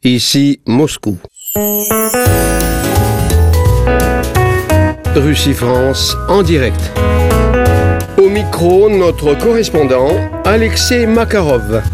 Ici Moscou. Russie-France en direct. Au micro, notre correspondant, Alexei Makarov.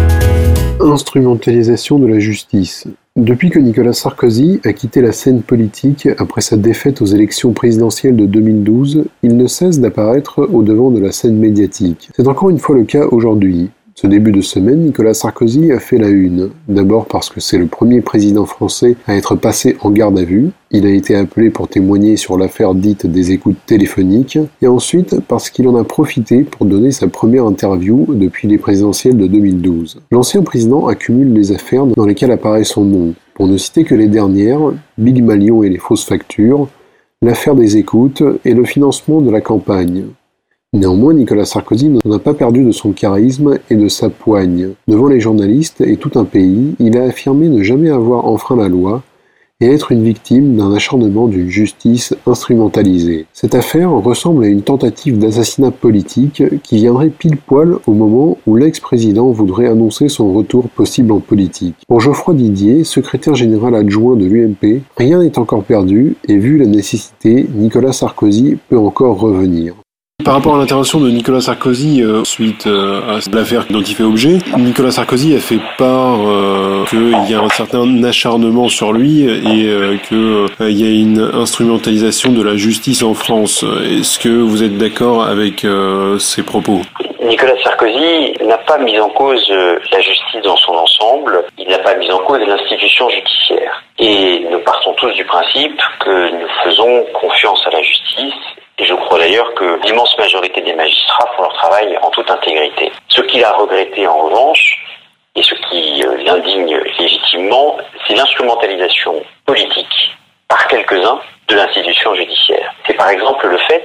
Instrumentalisation de la justice. Depuis que Nicolas Sarkozy a quitté la scène politique après sa défaite aux élections présidentielles de 2012, il ne cesse d'apparaître au devant de la scène médiatique. C'est encore une fois le cas aujourd'hui. Ce début de semaine, Nicolas Sarkozy a fait la une. D'abord parce que c'est le premier président français à être passé en garde à vue. Il a été appelé pour témoigner sur l'affaire dite des écoutes téléphoniques. Et ensuite parce qu'il en a profité pour donner sa première interview depuis les présidentielles de 2012. L'ancien président accumule les affaires dans lesquelles apparaît son nom. Pour ne citer que les dernières, Big Malion et les fausses factures, l'affaire des écoutes et le financement de la campagne. Néanmoins, Nicolas Sarkozy n'a pas perdu de son charisme et de sa poigne. Devant les journalistes et tout un pays, il a affirmé ne jamais avoir enfreint la loi et être une victime d'un acharnement d'une justice instrumentalisée. Cette affaire ressemble à une tentative d'assassinat politique qui viendrait pile poil au moment où l'ex-président voudrait annoncer son retour possible en politique. Pour Geoffroy Didier, secrétaire général adjoint de l'UMP, rien n'est encore perdu et vu la nécessité, Nicolas Sarkozy peut encore revenir. Par rapport à l'intervention de Nicolas Sarkozy suite à l'affaire dont il fait objet, Nicolas Sarkozy a fait part qu'il y a un certain acharnement sur lui et qu'il y a une instrumentalisation de la justice en France. Est-ce que vous êtes d'accord avec ces propos ? Nicolas Sarkozy n'a pas mis en cause la justice dans son ensemble, il n'a pas mis en cause l'institution judiciaire. Et nous partons tous du principe que nous faisons confiance à la justice. Et je crois d'ailleurs que l'immense majorité des magistrats font leur travail en toute intégrité. Ce qu'il a regretté en revanche, et ce qui l'indigne légitimement, c'est l'instrumentalisation politique par quelques-uns de l'institution judiciaire. C'est par exemple le fait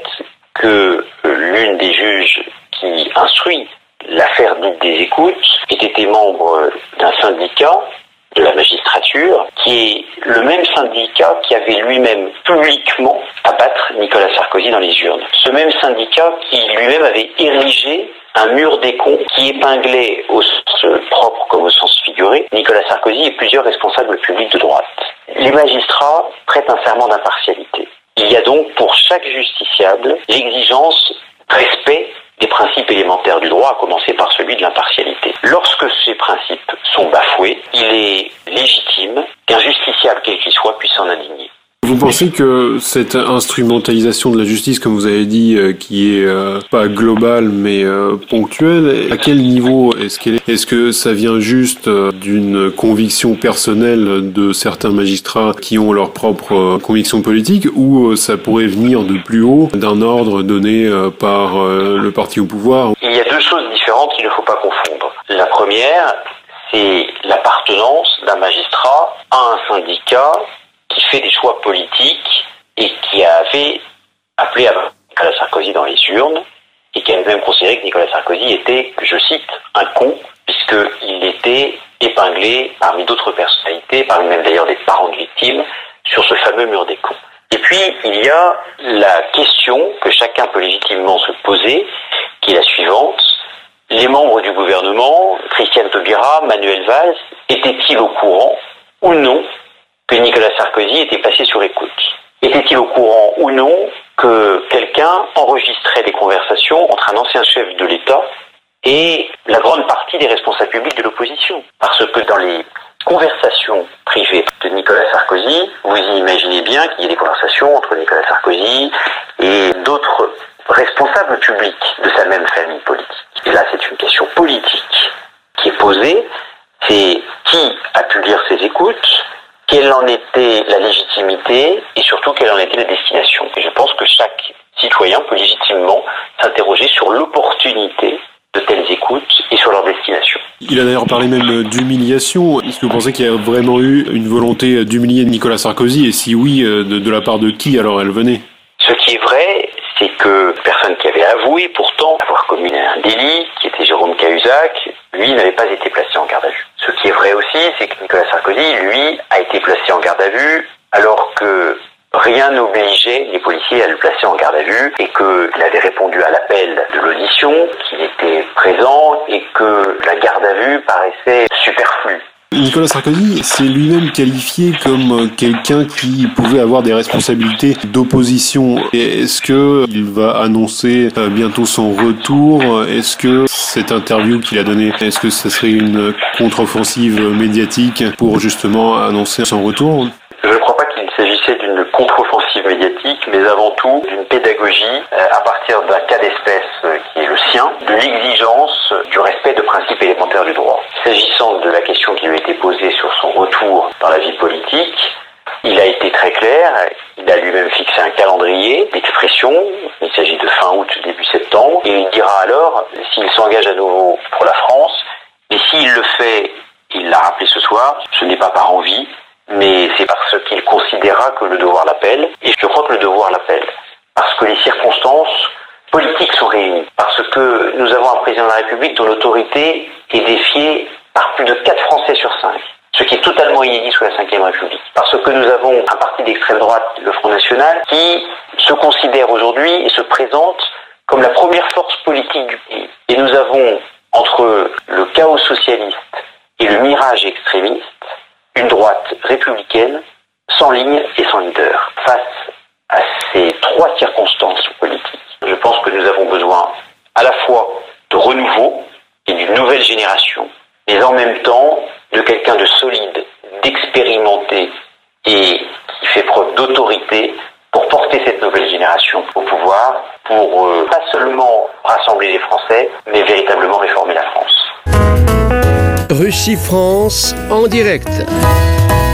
que l'une des juges qui instruit l'affaire dite des écoutes ait été membre d'un syndicat de la magistrature, qui est le même syndicat qui avait lui-même publiquement à battre Nicolas Sarkozy dans les urnes. Ce même syndicat qui lui-même avait érigé un mur des cons qui épinglait au sens propre comme au sens figuré Nicolas Sarkozy et plusieurs responsables publics de droite. Les magistrats prêtent un serment d'impartialité. Il y a donc pour chaque justiciable l'exigence de respect des principes élémentaires du droit, à commencer par celui de l'impartialité. Lorsque ces principes sont bafoués, il est légitime qu'un justiciable, quel qu'il soit, puisse s'en indigner. Vous pensez que cette instrumentalisation de la justice, comme vous avez dit, qui est pas globale mais ponctuelle, à quel niveau est-ce qu'elle est ? Est-ce que ça vient juste d'une conviction personnelle de certains magistrats qui ont leur propre conviction politique, ou ça pourrait venir de plus haut, d'un ordre donné par le parti au pouvoir ? Il y a deux choses différentes qu'il ne faut pas confondre. La première, c'est l'appartenance d'un magistrat à un syndicat qui fait des choix politiques et qui avait appelé à Nicolas Sarkozy dans les urnes et qui avait même considéré que Nicolas Sarkozy était, je cite, un con, puisqu'il était épinglé parmi d'autres personnalités, parmi même d'ailleurs des parents de victimes, sur ce fameux mur des cons. Et puis, il y a la question que chacun peut légitimement se poser, qui est la suivante. Les membres du gouvernement, Christiane Taubira, Manuel Valls, étaient-ils au courant ou non que Nicolas Sarkozy était passé sur écoute? Était-il au courant ou non que quelqu'un enregistrait des conversations entre un ancien chef de l'État et la grande partie des responsables publics de l'opposition? Parce que dans les conversations privées de Nicolas Sarkozy, vous imaginez bien qu'il y a des conversations entre Nicolas Sarkozy et d'autres responsables publics de sa même famille politique. Et là, c'est une question politique qui est posée. C'est qui a pu lire ces écoutes? Quelle en était la légitimité et surtout quelle en était la destination. Et je pense que chaque citoyen peut légitimement s'interroger sur l'opportunité de telles écoutes et sur leur destination. Il a d'ailleurs parlé même d'humiliation. Est-ce que vous pensez qu'il y a vraiment eu une volonté d'humilier Nicolas Sarkozy, et si oui, de la part de qui alors elle venait? Ce qui est vrai, c'est que personne qui avait avoué pourtant avoir commis un délit, qui était Jérôme Cahuzac, lui n'avait pas été placé en garde à vue. Ce qui est vrai aussi, c'est que Nicolas Sarkozy, lui, a été placé en garde à vue alors que rien n'obligeait les policiers à le placer en garde à vue et qu'il avait répondu à l'appel de l'audition, qu'il était présent et que la garde à vue paraissait superflue. Nicolas Sarkozy s'est lui-même qualifié comme quelqu'un qui pouvait avoir des responsabilités d'opposition. Est-ce que il va annoncer bientôt son retour? Est-ce que cette interview qu'il a donnée, est-ce que ce serait une contre-offensive médiatique pour justement annoncer son retour? Je ne crois pas qu'il s'agissait d'une contre-offensive médiatique, mais avant tout d'une pédagogie à partir d'un cas d'espèce qui est le sien, de l'exigence du respect de principes élémentaires du droit. S'agissant de la question qui lui a été posée sur son retour dans la vie politique, il a été très clair, il a lui-même fixé un calendrier d'expression, il s'agit de fin août, début septembre, et il dira alors s'il s'engage à nouveau pour la France, et s'il le fait, il l'a rappelé ce soir, ce n'est pas par envie, mais c'est parce qu'il considérera que le devoir l'appelle, et je crois que le devoir l'appelle, parce que les circonstances politiques sont réunies, parce que nous avons un président de la République dont l'autorité est défiée par plus de 4 Français sur 5, ce qui est totalement inédit sous la Ve République, parce que nous avons un parti d'extrême droite, le Front National, qui se considère aujourd'hui et se présente comme la première force politique du pays. Et nous avons, entre le chaos socialiste et le mirage extrémiste, une droite républicaine sans ligne et sans leader. Face à ces 3 circonstances politiques, je pense que nous avons besoin à la fois de renouveau et d'une nouvelle génération, mais en même temps de quelqu'un de solide, d'expérimenté et qui fait preuve d'autorité pour porter cette nouvelle génération au pouvoir, pour pas seulement rassembler les Français, mais véritablement réformer la France. Russie-France en direct.